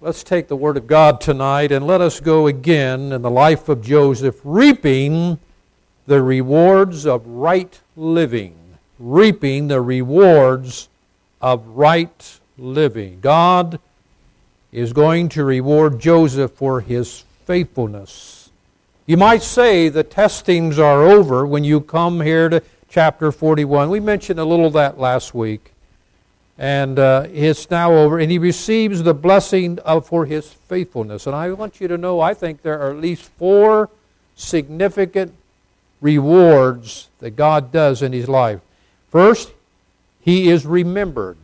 Let's take the Word of God tonight and let us go again in the life of Joseph, reaping the rewards of right living. Reaping the rewards of right living. God is going to reward Joseph for his faithfulness. You might say the testings are over when you come here to chapter 41. We mentioned a little of that last week. And it's now over, and he receives the blessing for his faithfulness. And I want you to know, I think there are at least 4 significant rewards that God does in his life. First, he is remembered.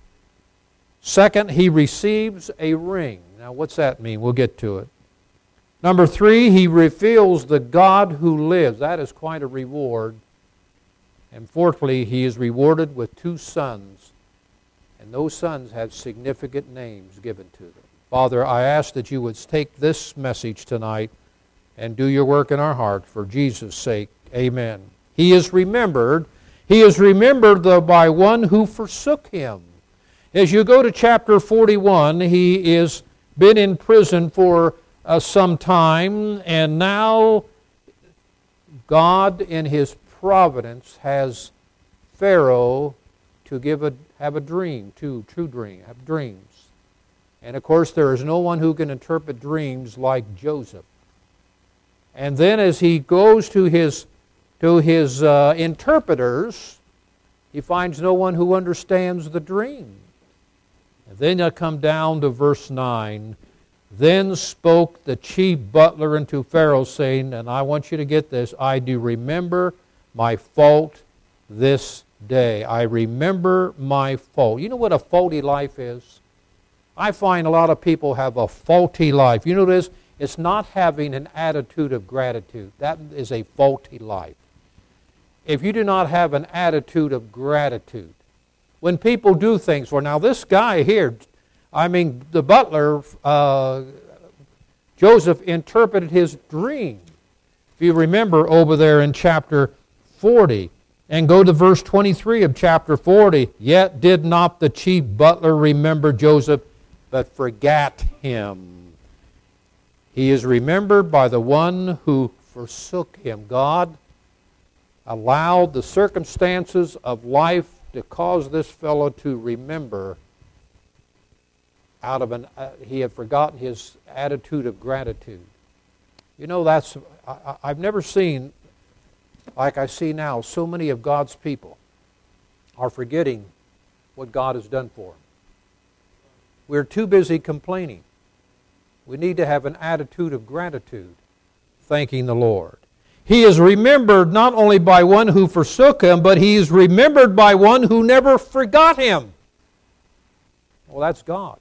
Second, he receives a ring. Now, what's that mean? We'll get to it. Number 3, he reveals the God who lives. That is quite a reward. And fourthly, he is rewarded with 2 sons. And those sons have significant names given to them. Father, I ask that you would take this message tonight and do your work in our heart for Jesus' sake. Amen. He is remembered. He is remembered, though, by one who forsook him. As you go to chapter 41, he has been in prison for some time, and now God, in his providence, has Pharaoh to have a dream, true dream, have dreams. And of course, there is no one who can interpret dreams like Joseph. And then as he goes to his interpreters, he finds no one who understands the dream. And then I come down to verse 9. Then spoke the chief butler unto Pharaoh, saying, and I want you to get this, I do remember my fault this day. I remember my fault. You know what a faulty life is? I find a lot of people have a faulty life. You know what it is? It's not having an attitude of gratitude. That is a faulty life. If you do not have an attitude of gratitude, when people do things for, now this guy here, the butler, Joseph interpreted his dream. If you remember over there in chapter 40, and go to verse 23 of chapter 40. Yet did not the chief butler remember Joseph, but forgat him. He is remembered by the one who forsook him. God allowed the circumstances of life to cause this fellow to remember he had forgotten his attitude of gratitude. You know, I've never seen, like I see now, so many of God's people are forgetting what God has done for them. We're too busy complaining. We need to have an attitude of gratitude, thanking the Lord. He is remembered not only by one who forsook him, but he is remembered by one who never forgot him. Well, that's God.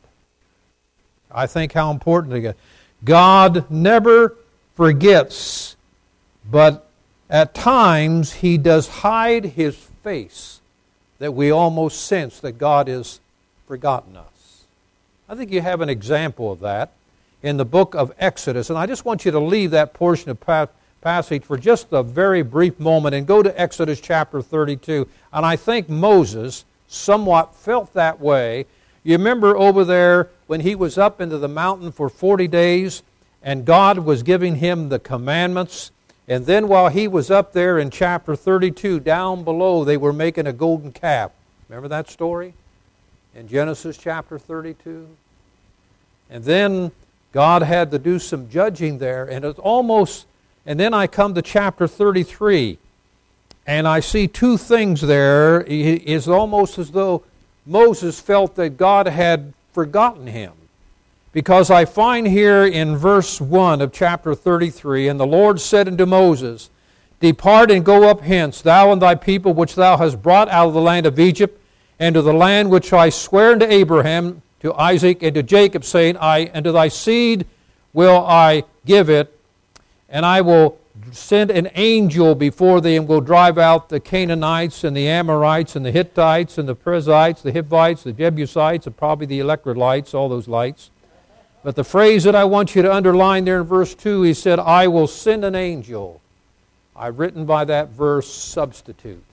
I think how important God never forgets, but at times he does hide his face, that we almost sense that God has forgotten us. I think you have an example of that in the book of Exodus, and I just want you to leave that portion of passage for just a very brief moment and go to Exodus chapter 32. And I think Moses somewhat felt that way. You remember over there when he was up into the mountain for 40 days and God was giving him the commandments. And then while he was up there in chapter 32, down below they were making a golden calf. Remember that story in Genesis chapter 32? And then God had to do some judging there. And then I come to chapter 33. And I see two things there. It is almost as though Moses felt that God had forgotten him. Because I find here in verse 1 of chapter 33, and the Lord said unto Moses, Depart and go up hence, thou and thy people which thou hast brought out of the land of Egypt, and to the land which I swear unto Abraham, to Isaac, and to Jacob, saying, and to thy seed will I give it, and I will send an angel before thee, and will drive out the Canaanites, and the Amorites, and the Hittites, and the Perizzites, the Hivites, the Jebusites, and probably the Electrolytes, all those lights. But the phrase that I want you to underline there in verse 2, he said, I will send an angel. I've written by that verse, substitute.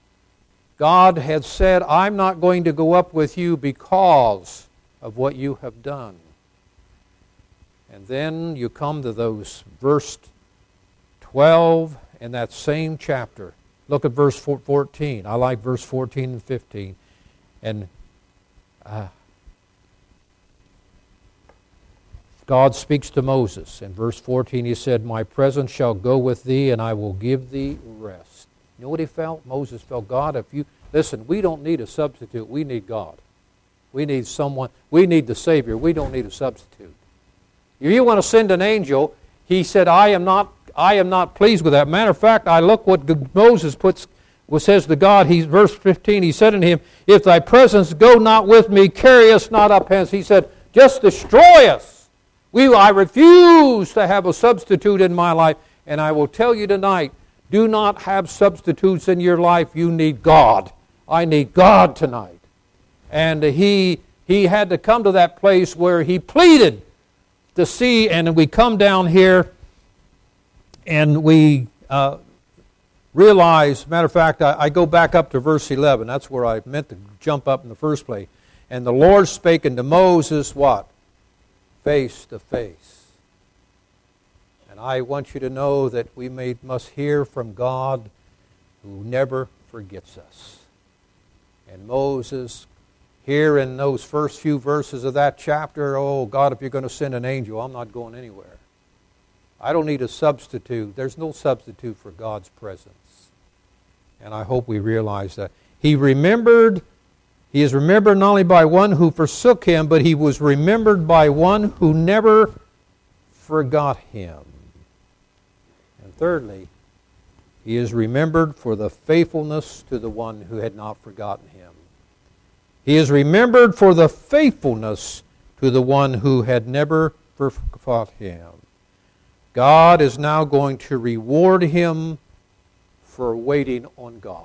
God had said, I'm not going to go up with you because of what you have done. And then you come to those verse 12 in that same chapter. Look at verse 14. I like verse 14 and 15. And God speaks to Moses. In verse 14 he said, "My presence shall go with thee, and I will give thee rest." You know what he felt? Moses felt, God, if you... Listen, we don't need a substitute. We need God. We need someone. We need the Savior. We don't need a substitute. If you want to send an angel, he said, I am not pleased with that. Matter of fact, I look what Moses says to God. Verse 15, he said unto him, "If thy presence go not with me, carry us not up hence." He said, just destroy us. I refuse to have a substitute in my life. And I will tell you tonight, do not have substitutes in your life. You need God. I need God tonight. And he had to come to that place where he pleaded to see, and we come down here and we realize, matter of fact, I go back up to verse 11. That's where I meant to jump up in the first place. "And the Lord spake unto Moses," what? "Face to face." And I want you to know that we must hear from God who never forgets us. And Moses, here in those first few verses of that chapter, oh God, if you're going to send an angel, I'm not going anywhere. I don't need a substitute. There's no substitute for God's presence. And I hope we realize that. He is remembered not only by one who forsook him, but he was remembered by one who never forgot him. And thirdly, he is remembered for the faithfulness to the one who had not forgotten him. He is remembered for the faithfulness to the one who had never forgot him. God is now going to reward him for waiting on God.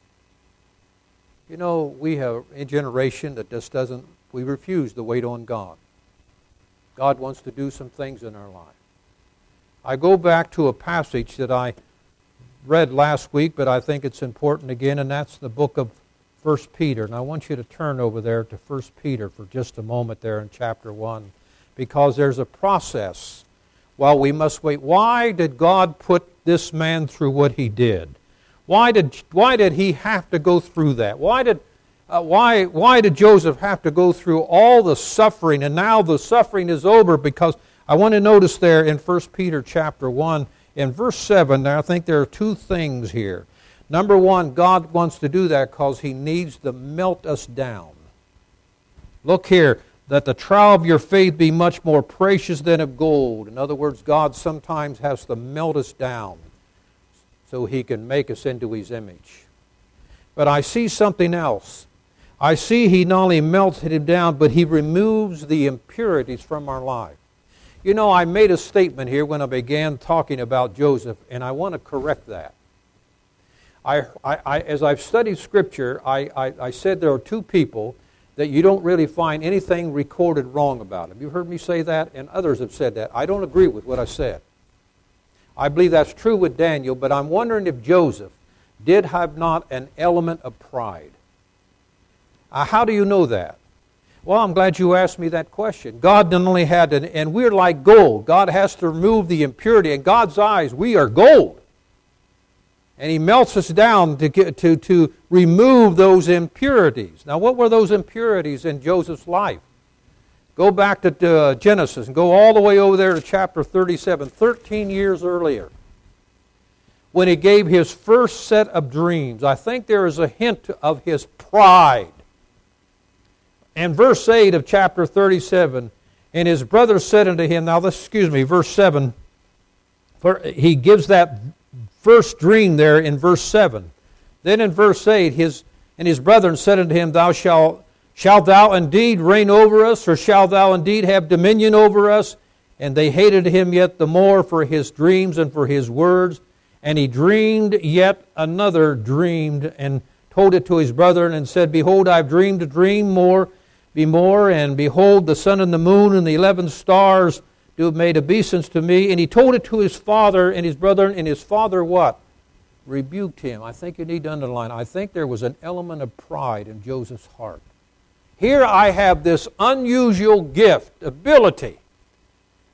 You know, we have a generation that just doesn't, we refuse to wait on God. God wants to do some things in our life. I go back to a passage that I read last week, but I think it's important again, and that's the book of 1 Peter. And I want you to turn over there to 1 Peter for just a moment there in chapter 1, because there's a process while we must wait. Why did God put this man through what he did? Why did he have to go through that? Why did Joseph have to go through all the suffering? And now the suffering is over, because I want to notice there in 1 Peter chapter 1, in verse 7, I think there are two things here. Number one, God wants to do that because he needs to melt us down. Look here, that the trial of your faith be much more precious than of gold. In other words, God sometimes has to melt us down so he can make us into his image. But I see something else. I see he not only melts him down, but he removes the impurities from our life. You know, I made a statement here when I began talking about Joseph, and I want to correct that. As I've studied Scripture, I said there are two people that you don't really find anything recorded wrong about. Have you heard me say that? And others have said that. I don't agree with what I said. I believe that's true with Daniel, but I'm wondering if Joseph did have not an element of pride. How do you know that? Well, I'm glad you asked me that question. God not only had, and we're like gold. God has to remove the impurity. In God's eyes, we are gold. And he melts us down to remove those impurities. Now, what were those impurities in Joseph's life? Go back to Genesis and go all the way over there to chapter 37, 13 years earlier, when he gave his first set of dreams. I think there is a hint of his pride. And verse 8 of chapter 37, "And his brothers said unto him," verse 7, he gives that first dream there in verse 7. Then in verse 8, his brethren said unto him, Shalt thou indeed reign over us, or shalt thou indeed have dominion over us? And they hated him yet the more for his dreams and for his words. And he dreamed yet another dream, and told it to his brethren, and said, Behold, I have dreamed a dream more, and behold, the sun and the moon and the 11 stars do have made obeisance to me. And he told it to his father and his brethren, and his father what? Rebuked him. I think you need to underline, I think there was an element of pride in Joseph's heart. Here I have this unusual gift, ability,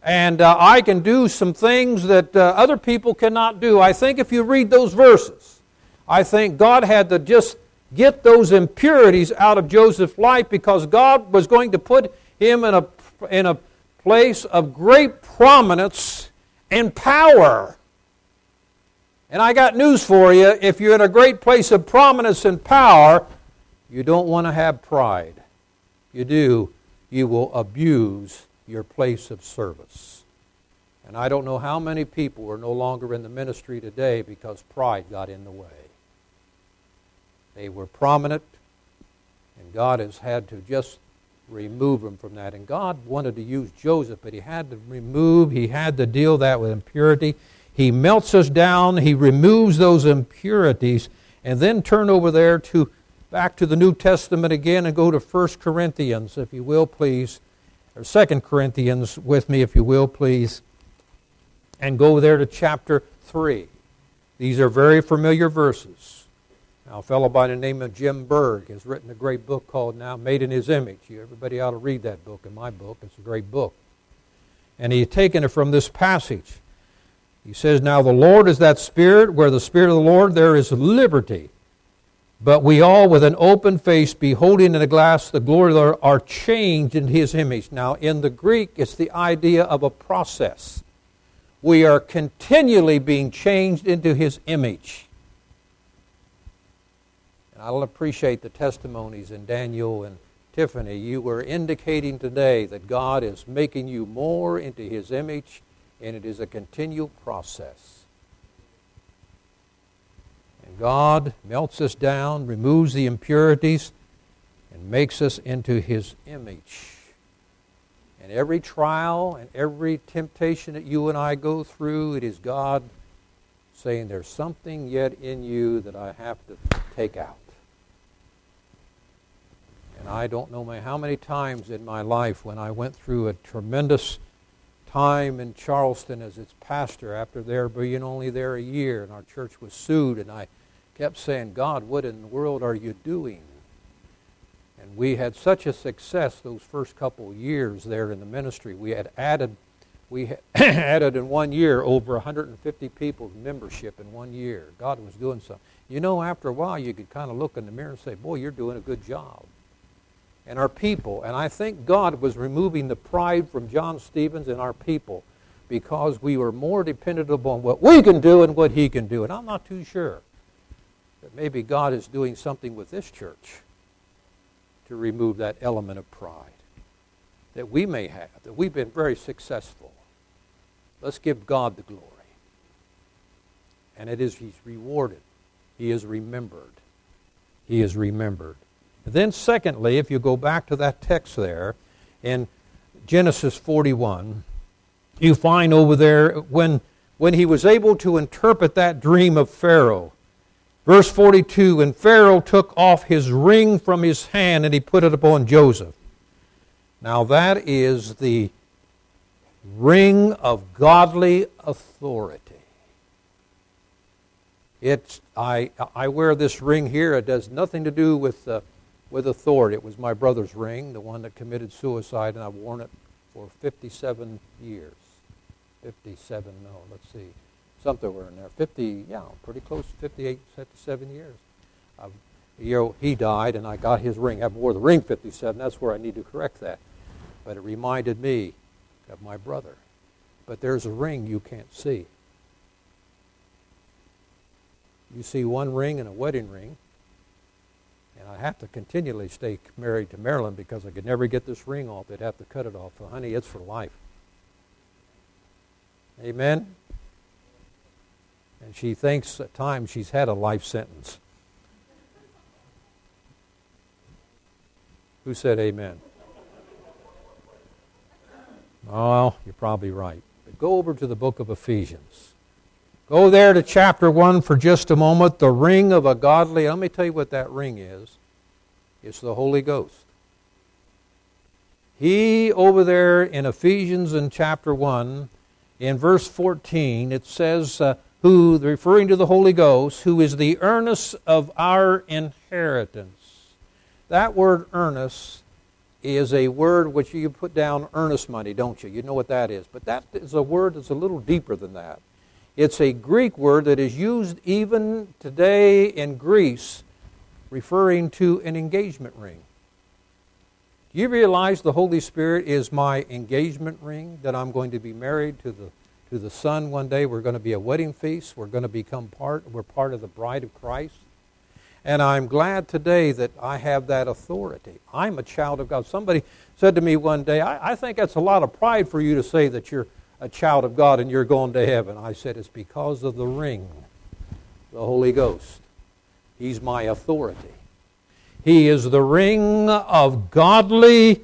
And I can do some things that other people cannot do. I think if you read those verses, I think God had to just get those impurities out of Joseph's life because God was going to put him in a place of great prominence and power. And I got news for you. If you're in a great place of prominence and power, you don't want to have pride. You do, you will abuse your place of service. And I don't know how many people are no longer in the ministry today because pride got in the way. They were prominent, and God has had to just remove them from that. And God wanted to use Joseph, but he had to deal that with impurity. He melts us down, he removes those impurities, and then turn over there back to the New Testament again and go to 1 Corinthians, if you will, please. Or 2 Corinthians with me, if you will, please. And go there to chapter 3. These are very familiar verses. Now, a fellow by the name of Jim Berg has written a great book called now Made in His Image. Everybody ought to read that book. In my book, it's a great book. And he had taken it from this passage. He says, "Now the Lord is that Spirit. Where the Spirit of the Lord, there is liberty. But we all, with an open face, beholding in a glass the glory of the Lord, are changed in His image." Now, in the Greek, it's the idea of a process. We are continually being changed into His image. And I'll appreciate the testimonies in Daniel and Tiffany. You were indicating today that God is making you more into His image, and it is a continual process. And God melts us down, removes the impurities, and makes us into His image. And every trial and every temptation that you and I go through, it is God saying, there's something yet in you that I have to take out. And I don't know how many times in my life when I went through a tremendous time in Charleston as its pastor after there being only there a year, and our church was sued, and I kept saying, God, what in the world are you doing? And we had such a success those first couple of years there in the ministry. We had added in 1 year over 150 people's membership in 1 year. God was doing something. You know, after a while you could kind of look in the mirror and say, boy, you're doing a good job. And our people, and I think God was removing the pride from John Stevens and our people because we were more dependent upon what we can do and what He can do. And I'm not too sure that maybe God is doing something with this church to remove that element of pride that we may have, that we've been very successful. Let's give God the glory. And it is He's rewarded. He is remembered. He is remembered. And then secondly, if you go back to that text there in Genesis 41, you find over there when he was able to interpret that dream of Pharaoh. Verse 42, and Pharaoh took off his ring from his hand and he put it upon Joseph. Now that is the ring of godly authority. I wear this ring here. It has nothing to do with authority. It was my brother's ring, the one that committed suicide, and I've worn it for 57 years. 57, no, let's see. Somewhere in there. 50, yeah, pretty close to 58, 57 years. He died, and I got his ring. I wore the ring 57. That's where I need to correct that. But it reminded me of my brother. But there's a ring you can't see. You see one ring and a wedding ring. And I have to continually stay married to Marilyn because I could never get this ring off. They'd have to cut it off. So, honey, it's for life. Amen? And she thinks at times she's had a life sentence. Who said amen? Oh, you're probably right. But go over to the book of Ephesians. Go there to chapter 1 for just a moment. The ring of a godly. Let me tell you what that ring is. It's the Holy Ghost. He, over there in Ephesians in chapter 1, in verse 14, it says, who, referring to the Holy Ghost, who is the earnest of our inheritance. That word earnest is a word which you put down earnest money, don't you? You know what that is. But that is a word that's a little deeper than that. It's a Greek word that is used even today in Greece, referring to an engagement ring. Do you realize the Holy Spirit is my engagement ring, that I'm going to be married to the Son one day? We're going to be a wedding feast. We're going to become we're part of the bride of Christ. And I'm glad today that I have that authority. I'm a child of God. Somebody said to me one day, I think that's a lot of pride for you to say that you're a child of God and you're going to heaven. I said, it's because of the ring, the Holy Ghost. He's my authority. He is the ring of godly.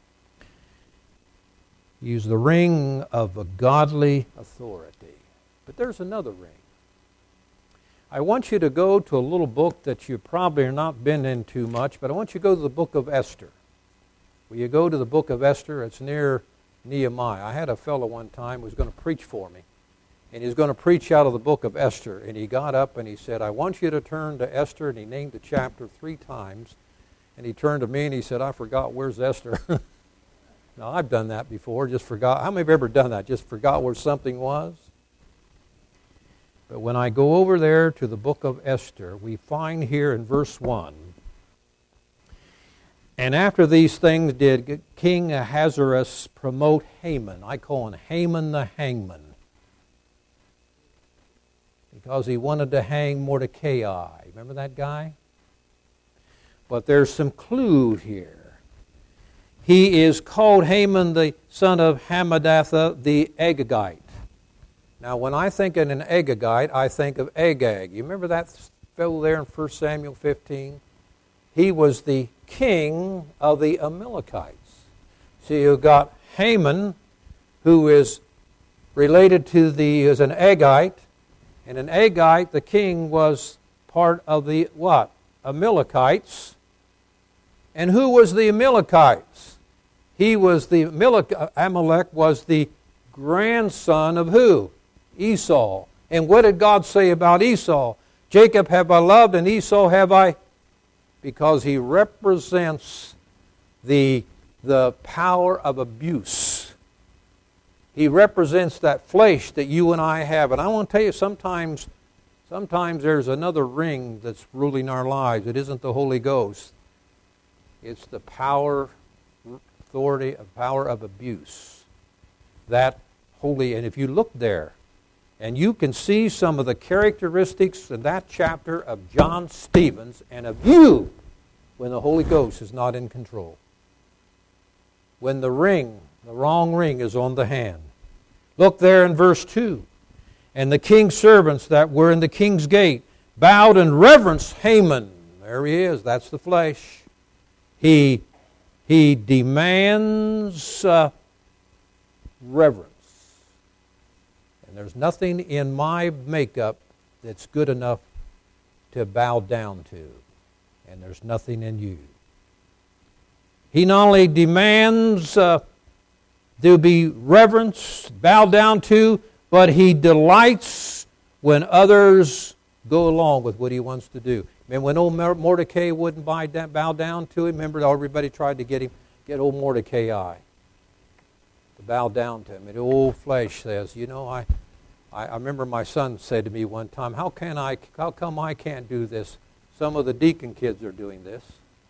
He's the ring of a godly authority. But there's another ring. I want you to go to a little book that you probably have not been in too much, but I want you to go to the book of Esther. Will you go to the book of Esther? It's near Nehemiah. I had a fellow one time who was going to preach for me, and he was going to preach out of the book of Esther, and he got up and he said, I want you to turn to Esther, and he named the chapter 3 times, and he turned to me and he said, I forgot, where's Esther? Now, I've done that before, just forgot. How many have ever done that? Just forgot where something was? But when I go over there to the book of Esther, we find here in verse 1, and after these things did King Ahasuerus promote Haman. I call him Haman the hangman, because he wanted to hang Mordecai. Remember that guy? But there's some clue here. He is called Haman the son of Hammedatha the Agagite. Now, when I think of an Agagite, I think of Agag. You remember that fellow there in 1 Samuel 15? He was the king of the Amalekites. So you've got Haman, who is related to is an Agite, and an Agite, the king, was part of the what? Amalekites. And who was the Amalekites? Amalek was the grandson of who? Esau. And what did God say about Esau? Jacob have I loved and Esau have I, because he represents the power of abuse. He represents that flesh that you and I have. And I want to tell you, sometimes there's another ring that's ruling our lives. It isn't the Holy Ghost. It's the power, authority, power of abuse. That holy, and if you look there, and you can see some of the characteristics in that chapter of John Stevens and of you when the Holy Ghost is not in control. When the wrong ring is on the hand. Look there in verse 2. And the king's servants that were in the king's gate bowed and reverenced Haman. There he is. That's the flesh. He demands reverence. And there's nothing in my makeup that's good enough to bow down to. And there's nothing in you. He not only demands to be reverenced, bowed down to, but he delights when others go along with what he wants to do. And when old Mordecai wouldn't bow down to him, remember everybody tried to get old Mordecai to bow down to him. And the old flesh says, you know, I remember my son said to me one time, how come I can't do this? Some of the deacon kids are doing this.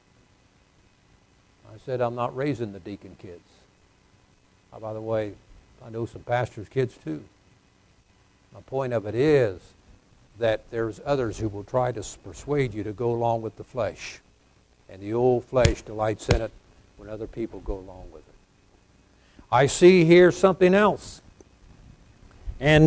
I said, I'm not raising the deacon kids. By the way, I know some pastors' kids too. My point of it is that there's others who will try to persuade you to go along with the flesh. And the old flesh delights in it when other people go along with it. I see here something else. And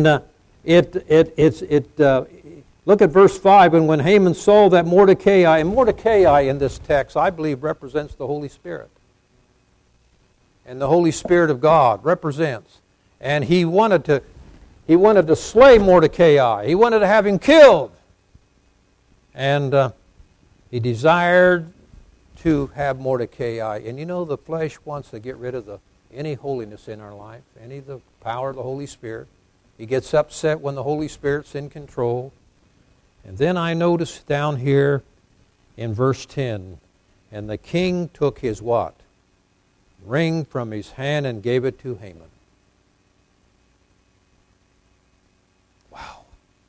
look at verse 5. And when Haman saw that Mordecai, and Mordecai in this text, I believe, represents the Holy Spirit. And the Holy Spirit of God represents. And he wanted to slay Mordecai. He wanted to have him killed. And he desired to have Mordecai. And you know, the flesh wants to get rid of any holiness in our life, the power of the Holy Spirit. He gets upset when the Holy Spirit's in control. And then I notice down here in verse 10, and the king took his what? ring from his hand and gave it to Haman. Wow.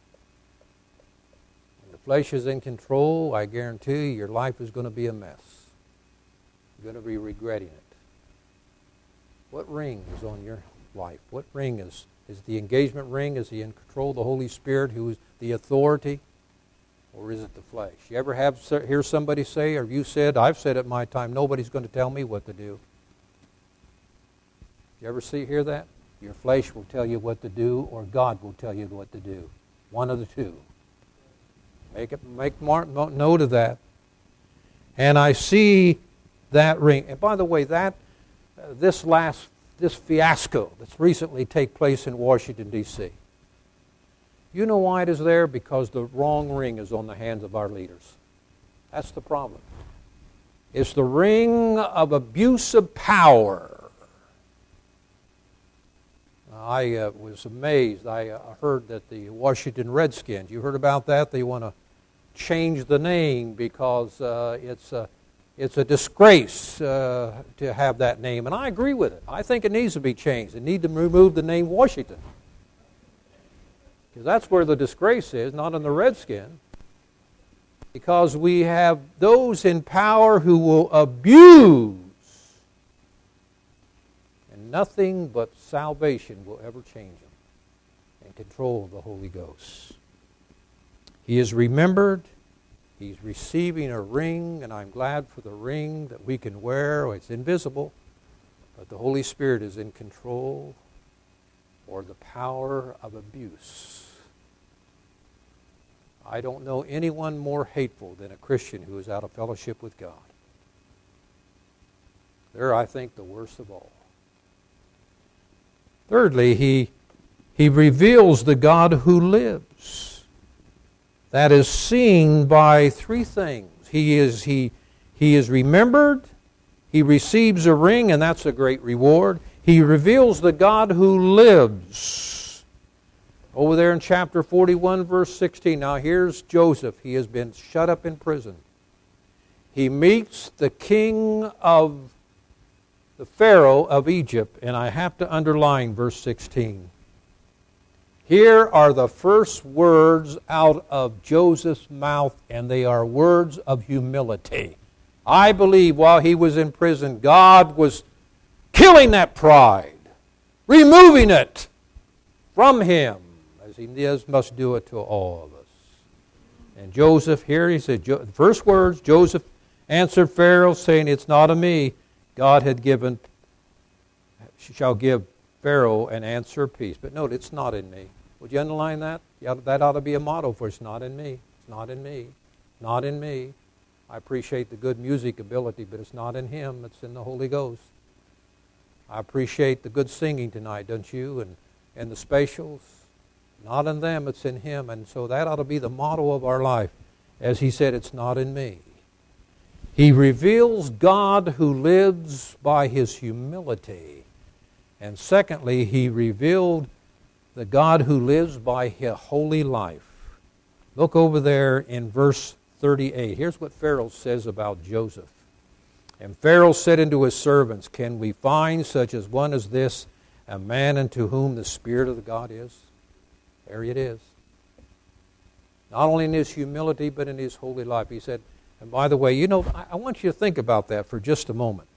When the flesh is in control, I guarantee you your life is going to be a mess. You're going to be regretting it. What ring is on your life? What ring is the engagement ring? Is he in control of the Holy Spirit who is the authority? Or is it the flesh? You ever hear somebody say, or you said, I've said it my time, nobody's going to tell me what to do. You ever hear that? Your flesh will tell you what to do, or God will tell you what to do. One of the two. Make note of that. And I see that ring. And by the way, this fiasco that's recently taken place in Washington, D.C., you know why it is there? Because the wrong ring is on the hands of our leaders. That's the problem. It's the ring of abuse of power. I was amazed. I heard that the Washington Redskins, you heard about that? They want to change the name because it's a disgrace to have that name. And I agree with it. I think it needs to be changed. They need to remove the name Washington. Because that's where the disgrace is, not in the redskin. Because we have those in power who will abuse. And nothing but salvation will ever change them. And control of the Holy Ghost. He is remembered. He's receiving a ring, and I'm glad for the ring that we can wear. It's invisible, but the Holy Spirit is in control, or the power of abuse. I don't know anyone more hateful than a Christian who is out of fellowship with God. They're, I think, the worst of all. Thirdly, he reveals the God who lives. That is seen by three things. He is remembered. He receives a ring, and that's a great reward. He reveals the God who lives. Over there in chapter 41, verse 16. Now here's Joseph. He has been shut up in prison. He meets the king of the Pharaoh of Egypt, and I have to underline verse 16. Here are the first words out of Joseph's mouth, and they are words of humility. I believe while he was in prison, God was killing that pride, removing it from him, as he must do it to all of us. And Joseph, here he said, first words, Joseph answered Pharaoh, saying, it's not of me. God had given, shall give Pharaoh an answer of peace. But note, it's not in me. Would you underline that? That ought to be a motto for it's not in me. It's not in me. Not in me. I appreciate the good music ability, but it's not in him. It's in the Holy Ghost. I appreciate the good singing tonight, don't you? And the spatials. Not in them, it's in him. And so that ought to be the motto of our life. As he said, it's not in me. He reveals God who lives by his humility. And secondly, he revealed the God who lives by his holy life. Look over there in verse 38. Here's what Pharaoh says about Joseph. And Pharaoh said unto his servants, can we find such as one as this, a man unto whom the Spirit of the God is? There it is. Not only in his humility, but in his holy life. He said, and by the way, I want you to think about that for just a moment.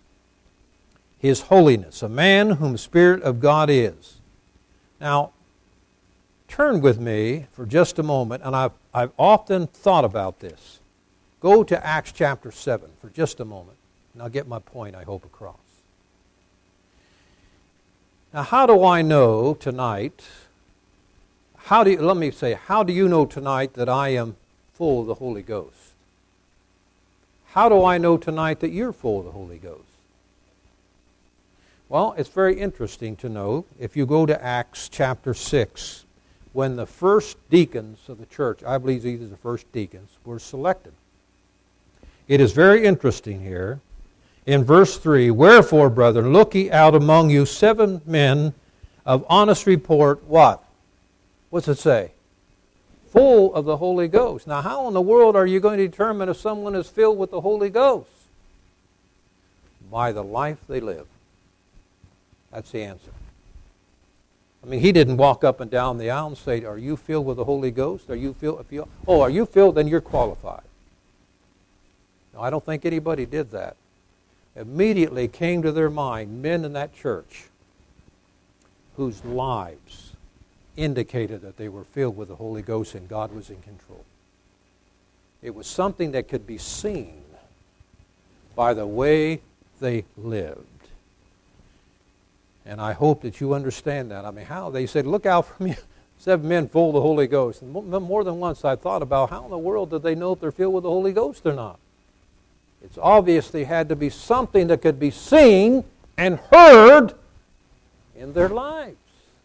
His holiness, a man whom the Spirit of God is. Now, turn with me for just a moment, and I've often thought about this. Go to Acts chapter 7 for just a moment, and I'll get my point, I hope, across. Now, how do I know tonight, how do you know tonight that I am full of the Holy Ghost? How do I know tonight that you're full of the Holy Ghost? Well, it's very interesting to know, if you go to Acts chapter 6, when the first deacons of the church, I believe these are the first deacons, were selected. It is very interesting here. In verse 3, wherefore, brethren, look ye out among you 7 men of honest report, what? What's it say? Full of the Holy Ghost. Now, how in the world are you going to determine if someone is filled with the Holy Ghost? By the life they live. That's the answer. I mean, he didn't walk up and down the aisle and say, are you filled with the Holy Ghost? Are you filled? Are you filled? Then you're qualified. No, I don't think anybody did that. Immediately came to their mind men in that church whose lives indicated that they were filled with the Holy Ghost and God was in control. It was something that could be seen by the way they lived. And I hope that you understand that. I mean, how they said, look out for me, 7 men full of the Holy Ghost. And more than once I thought about how in the world did they know if they're filled with the Holy Ghost or not? It's obviously had to be something that could be seen and heard in their lives.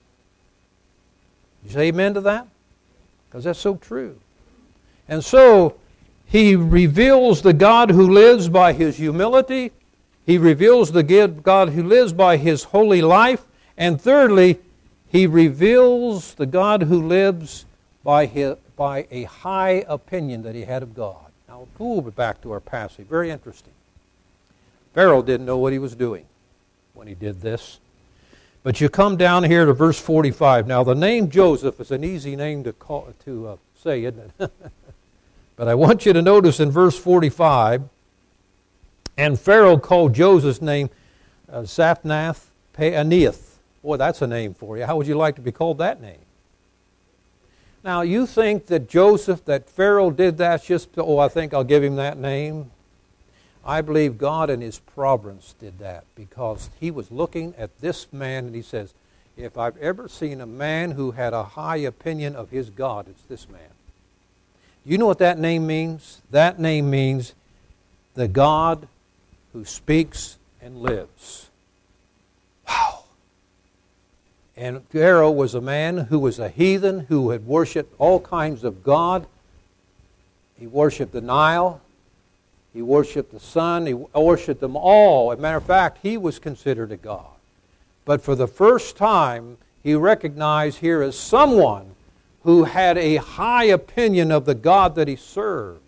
You say amen to that? Because that's so true. And so he reveals the God who lives by his humility. He reveals the God who lives by his holy life. And thirdly, he reveals the God who lives by a high opinion that he had of God. Now, we'll go back to our passage. Very interesting. Pharaoh didn't know what he was doing when he did this. But you come down here to verse 45. Now, the name Joseph is an easy name to say, isn't it? But I want you to notice in verse 45, and Pharaoh called Joseph's name Zaphnath Paaneah. Boy, that's a name for you. How would you like to be called that name? Now, you think that Pharaoh did that just, I think I'll give him that name? I believe God in his providence did that because he was looking at this man and he says, if I've ever seen a man who had a high opinion of his God, it's this man. You know what that name means? That name means the God who speaks and lives. Wow. And Pharaoh was a man who was a heathen who had worshipped all kinds of God. He worshipped the Nile. He worshipped the sun. He worshipped them all. As a matter of fact, he was considered a god. But for the first time, he recognized here as someone who had a high opinion of the God that he served.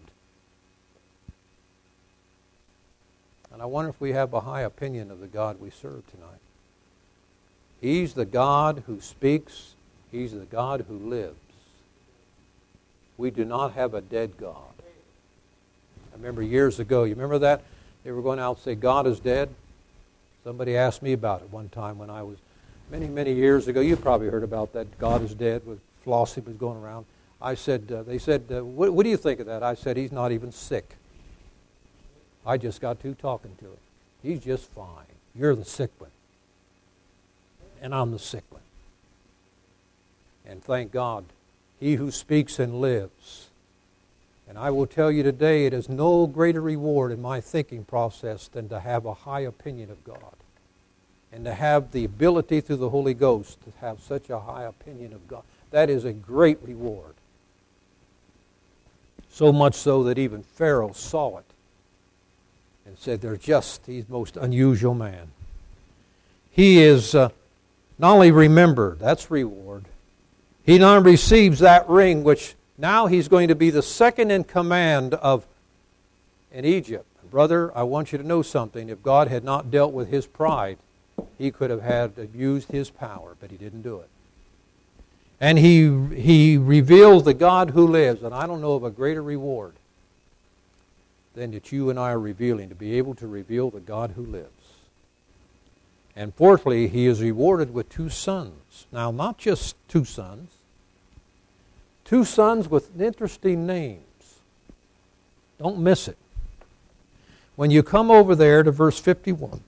And I wonder if we have a high opinion of the God we serve tonight. He's the God who speaks. He's the God who lives. We do not have a dead God. I remember years ago, you remember that? They were going out and say, God is dead. Somebody asked me about it one time when I was many, many years ago. You probably heard about that, God is dead, with Flossie was going around. I said, they said, what do you think of that? I said, he's not even sick. I just got through talking to him. He's just fine. You're the sick one. And I'm the sick one. And thank God, he who speaks and lives. And I will tell you today, it is no greater reward in my thinking process than to have a high opinion of God. And to have the ability through the Holy Ghost to have such a high opinion of God. That is a great reward. So much so that even Pharaoh saw it and said, he's the most unusual man. He is not only remembered, that's reward. He not only receives that ring, which now he's going to be the second in command in Egypt. Brother, I want you to know something. If God had not dealt with his pride, he could have abused his power, but he didn't do it. And he reveals the God who lives. And I don't know of a greater reward than that you and I are revealing, to be able to reveal the God who lives. And fourthly, he is rewarded with 2 sons. Now, not just 2 sons. 2 sons with interesting names. Don't miss it. When you come over there to verse 51.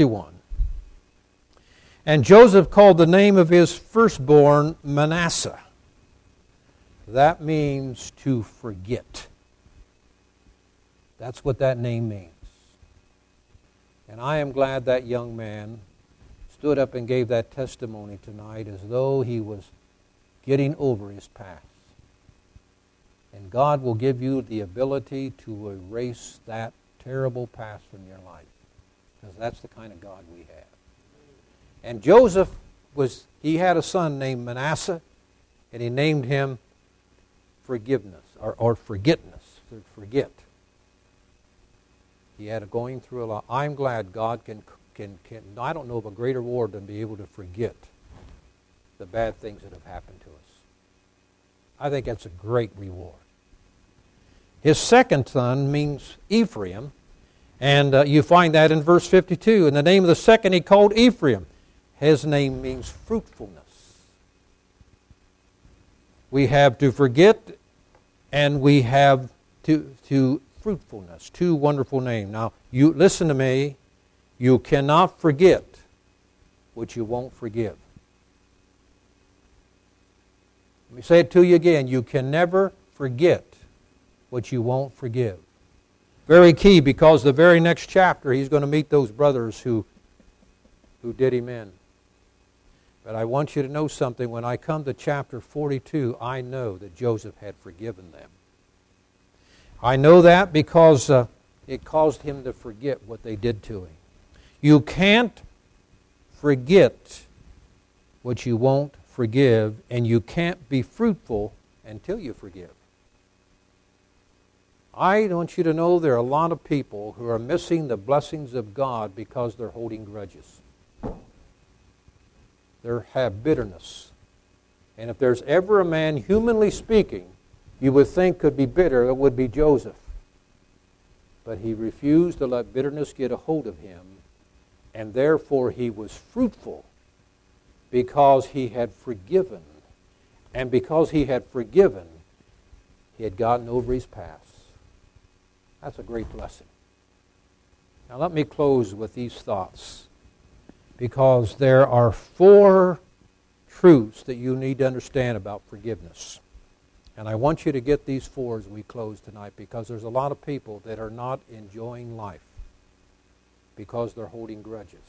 And Joseph called the name of his firstborn Manasseh. That means to forget. That's what that name means. And I am glad that young man stood up and gave that testimony tonight as though he was getting over his past. And God will give you the ability to erase that terrible past from your life. Because that's the kind of God we have. And Joseph he had a son named Manasseh, and he named him Forgiveness, or Forgetness, forget. He had going through a lot. I'm glad God can, I don't know of a greater reward than be able to forget the bad things that have happened to us. I think that's a great reward. His second son means Ephraim, and you find that in verse 52. And the name of the second he called Ephraim. His name means fruitfulness. We have to forget, and we have to fruitfulness. Two wonderful names. Now, you listen to me. You cannot forget what you won't forgive. Let me say it to you again. You can never forget what you won't forgive. Very key, because the very next chapter he's going to meet those brothers who did him in. But I want you to know something. When I come to chapter 42, I know that Joseph had forgiven them. I know that because it caused him to forget what they did to him. You can't forget what you won't forgive, and you can't be fruitful until you forgive. I want you to know there are a lot of people who are missing the blessings of God because they're holding grudges. They have bitterness. And if there's ever a man, humanly speaking, you would think could be bitter, it would be Joseph. But he refused to let bitterness get a hold of him, and therefore he was fruitful because he had forgiven. And because he had forgiven, he had gotten over his past. That's a great blessing. Now let me close with these thoughts, because there are 4 truths that you need to understand about forgiveness. And I want you to get these 4 as we close tonight, because there's a lot of people that are not enjoying life because they're holding grudges.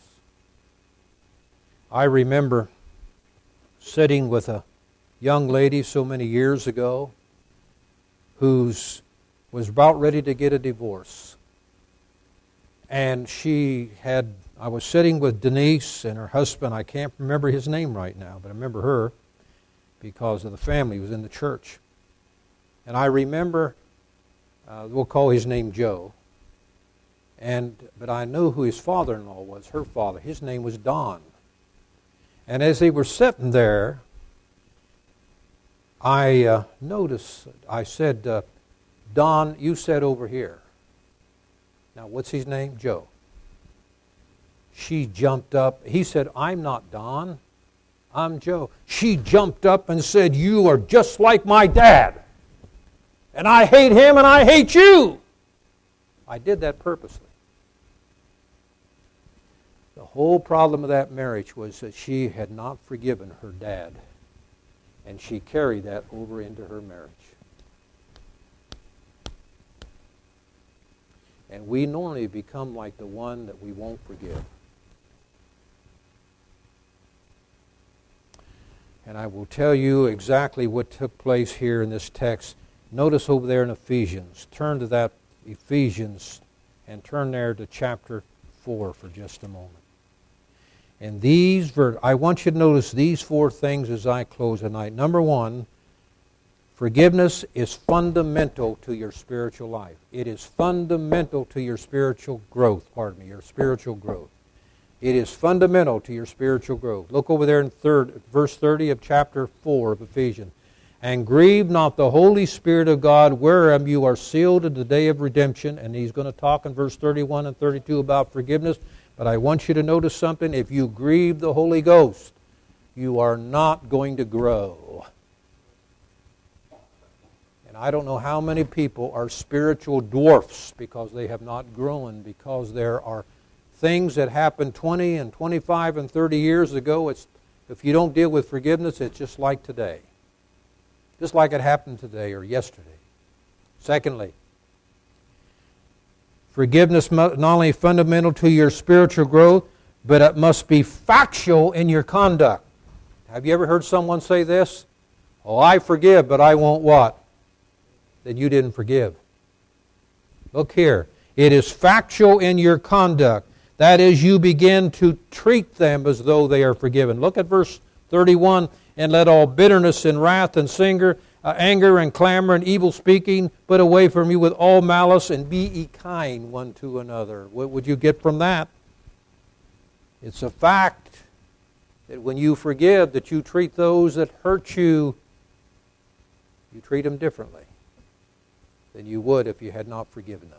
I remember sitting with a young lady so many years ago who was about ready to get a divorce. And I was sitting with Denise and her husband. I can't remember his name right now, but I remember her because of the family. He was in the church. And I remember, we'll call his name Joe, but I knew who his father-in-law was, her father. His name was Don. And as they were sitting there, I noticed, I said, Don, you sit over here. Now, what's his name? Joe. She jumped up. He said, I'm not Don. I'm Joe. She jumped up and said, you are just like my dad. And I hate him and I hate you. I did that purposely. The whole problem of that marriage was that she had not forgiven her dad. And she carried that over into her marriage. And we normally become like the one that we won't forgive. And I will tell you exactly what took place here in this text. Notice over there in Ephesians. Turn to that Ephesians and turn there to chapter 4 for just a moment. And I want you to notice these 4 things as I close tonight. Number 1, forgiveness is fundamental to your spiritual life. It is fundamental to your spiritual growth. Your spiritual growth. It is fundamental to your spiritual growth. Look over there in verse 30 of chapter 4 of Ephesians. And grieve not the Holy Spirit of God, wherein you are sealed in the day of redemption. And he's going to talk in verse 31 and 32 about forgiveness. But I want you to notice something. If you grieve the Holy Ghost, you are not going to grow. And I don't know how many people are spiritual dwarfs because they have not grown, because there are things that happened 20 and 25 and 30 years ago. If you don't deal with forgiveness, it's just like today. Just like it happened today or yesterday. Secondly, forgiveness not only fundamental to your spiritual growth, but it must be factual in your conduct. Have you ever heard someone say this? Oh, I forgive, but I won't what? Then you didn't forgive. Look here. It is factual in your conduct. That is, you begin to treat them as though they are forgiven. Look at verse 31. And let all bitterness and wrath and anger and clamor and evil speaking. Put away from you with all malice, and be ye kind one to another. What would you get from that? It's a fact that when you forgive, that you treat those that hurt you, you treat them differently than you would if you had not forgiven them.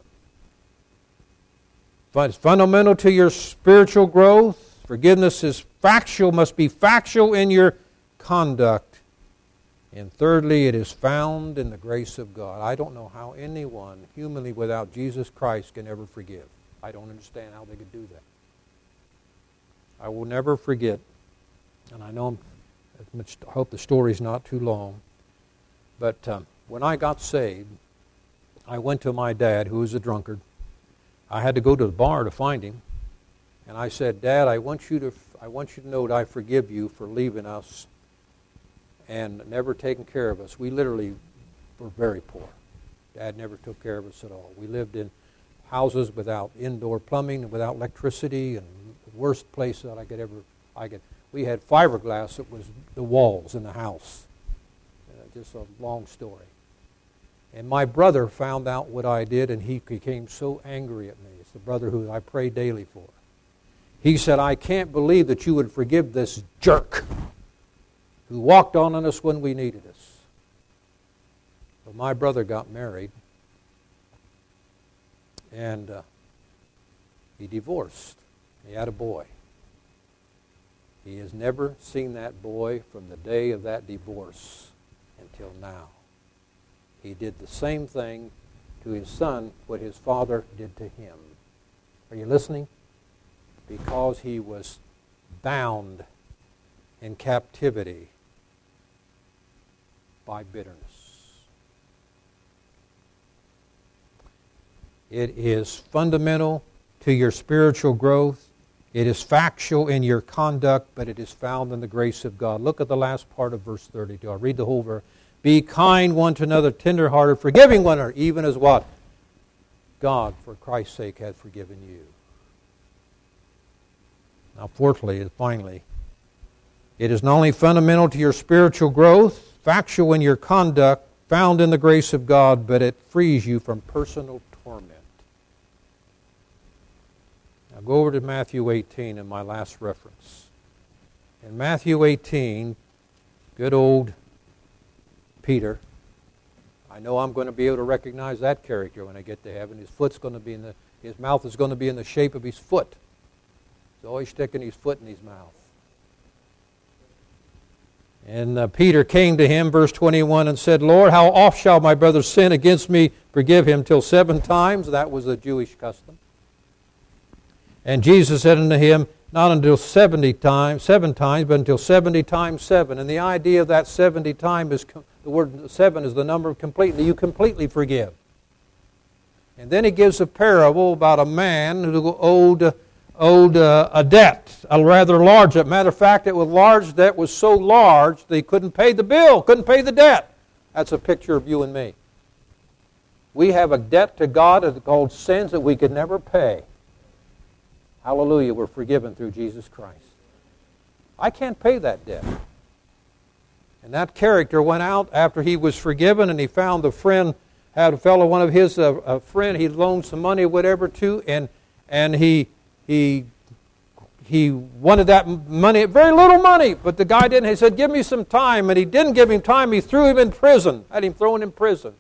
But it's fundamental to your spiritual growth. Forgiveness is factual, must be factual in your conduct. And thirdly, it is found in the grace of God. I don't know how anyone, humanly without Jesus Christ, can ever forgive. I don't understand how they could do that. I will never forget, and I know, I hope the story's not too long, but when I got saved, I went to my dad, who was a drunkard. I had to go to the bar to find him, and I said, Dad, I want you to know that I forgive you for leaving us and never taking care of us. We literally were very poor. Dad never took care of us at all. We lived in houses without indoor plumbing, without electricity, and the worst place that I could. We had fiberglass that was the walls in the house. Just a long story. And my brother found out what I did, and he became so angry at me. It's the brother who I pray daily for. He said, I can't believe that you would forgive this jerk who walked on us when we needed us. But my brother got married, and he divorced. He had a boy. He has never seen that boy from the day of that divorce until now. He did the same thing to his son what his father did to him. Are you listening? Because he was bound in captivity by bitterness. It is fundamental to your spiritual growth. It is factual in your conduct, but it is found in the grace of God. Look at the last part of verse 32. I'll read the whole verse. Be kind one to another, tenderhearted, forgiving one another, even as what? God, for Christ's sake, hath forgiven you. Now, fourthly, finally, it is not only fundamental to your spiritual growth, factual in your conduct, found in the grace of God, but it frees you from personal torment. Now, go over to Matthew 18 in my last reference. In Matthew 18, good old Peter. I know I'm going to be able to recognize that character when I get to heaven. His mouth is going to be in the shape of his foot. He's always sticking his foot in his mouth. And Peter came to him, verse 21, and said, Lord, how oft shall my brother sin against me? Forgive him till 7 times. That was a Jewish custom. And Jesus said unto him, not until 7 times, but until 70 times 7. And the idea of that 70 times is, the word 7 is the number of completely. You completely forgive. And then he gives a parable about a man who owed a debt, a rather large debt. Matter of fact, it was large debt was so large that he couldn't pay the bill, couldn't pay the debt. That's a picture of you and me. We have a debt to God called sins that we could never pay. Hallelujah, we're forgiven through Jesus Christ. I can't pay that debt. And that character went out after he was forgiven, and he found a friend, had a fellow, one of his, a friend he'd loaned some money, whatever, to, and he wanted that money, very little money, but the guy didn't. He said, give me some time, and he didn't give him time. He threw him in prison, had him thrown in prison.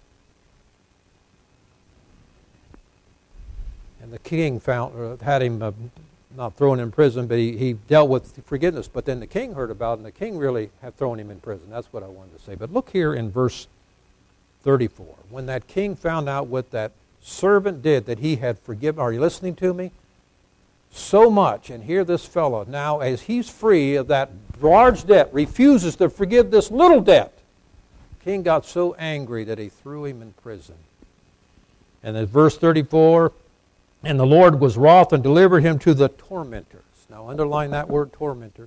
And the king had him not thrown in prison, but he dealt with forgiveness. But then the king heard about it, and the king really had thrown him in prison. That's what I wanted to say. But look here in verse 34. When that king found out what that servant did, that he had forgiven, are you listening to me? So much, and here this fellow, now as he's free of that large debt, refuses to forgive this little debt. The king got so angry that he threw him in prison. And in verse 34, and the Lord was wroth and delivered him to the tormentors. Now underline that word, tormentors.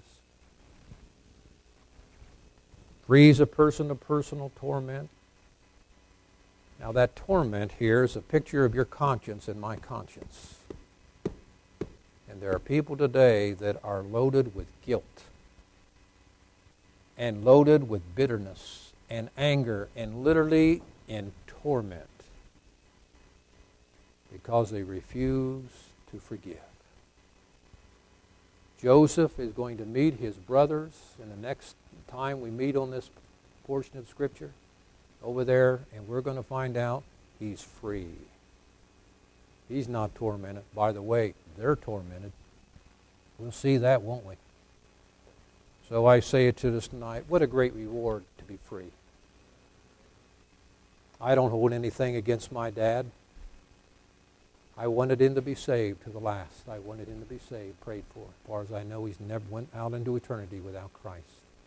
Frees a person of personal torment. Now that torment here is a picture of your conscience and my conscience. And there are people today that are loaded with guilt and loaded with bitterness and anger and literally in torment because they refuse to forgive. Joseph is going to meet his brothers in the next time we meet on this portion of Scripture over there, and we're going to find out he's free. He's not tormented. By the way, they're tormented. We'll see that, won't we? So I say it to us tonight, what a great reward to be free. I don't hold anything against my dad. I wanted him to be saved to the last. I wanted him to be saved, prayed for. As far as I know, he's never went out into eternity without Christ.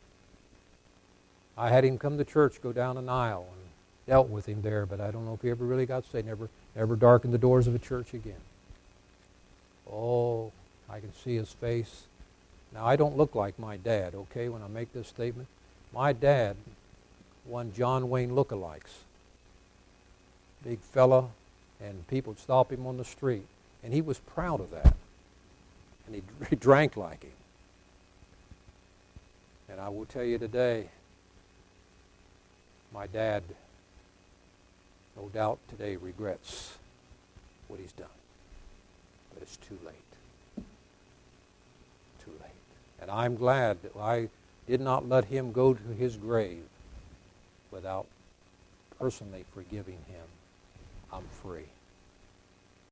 I had him come to church, go down an aisle, and dealt with him there, but I don't know if he ever really got saved. Never darkened the doors of a church again. Oh, I can see his face. Now, I don't look like my dad, okay, when I make this statement. My dad won John Wayne lookalikes. Big fella, and people would stop him on the street. And he was proud of that. And he drank like him. And I will tell you today, my dad, no doubt today, regrets what he's done. But it's too late. Too late. And I'm glad that I did not let him go to his grave without personally forgiving him. I'm free.